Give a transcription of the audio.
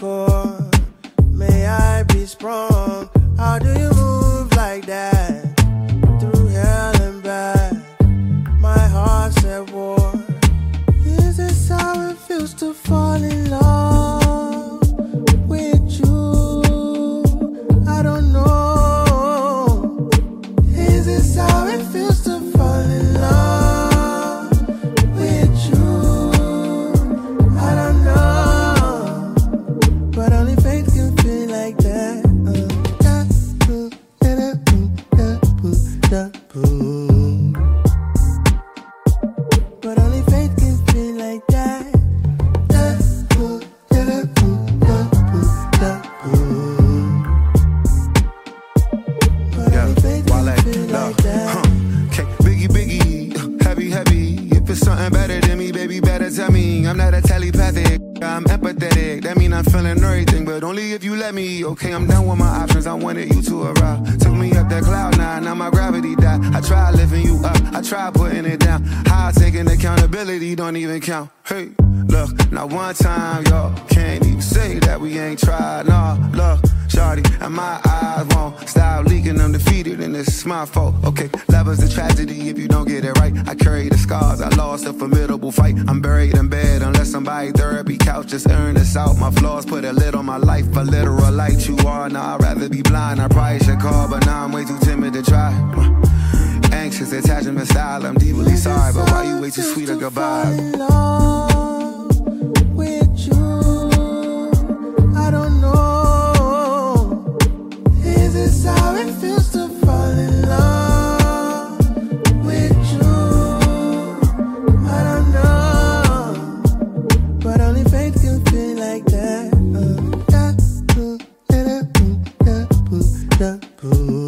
hardcore. May I be sprung? How do you move like that? Through hell and back, my heart's at war. Is this how it feels to fall in love with you? I don't know. Is this how it feels to fall in love with you? I don't know. But only faith can feel like that. But only faith can feel like that. Something better than me, baby, better tell me. I'm not a telepathic, I'm empathetic. That mean I'm feeling everything, but only if you let me. Okay, I'm done with my options, I wanted you to arrive. Took me up that cloud nine, now my gravity died. I tried lifting you up, I tried putting it down. How taking accountability don't even count. Hey, look, not one time, y'all can't even say that we ain't tried. Nah, look, shawty, and my eyes won't stop leaking. I'm defeated and it's my fault. Okay, love is a tragedy if you don't get it right. I carry the scars, I lost a formidable fight. I'm buried in bed unless somebody therapy couch just earn this out. My flaws put a lid on my life, a literal light you are. Now I'd rather be blind, I probably should call, but now I'm way too timid to try. Anxious attachment style, I'm deeply sorry, but why you way too sweet a goodbye? I don't know. Is this how it feels to fall in love with you? I don't know. But only faith can feel like that.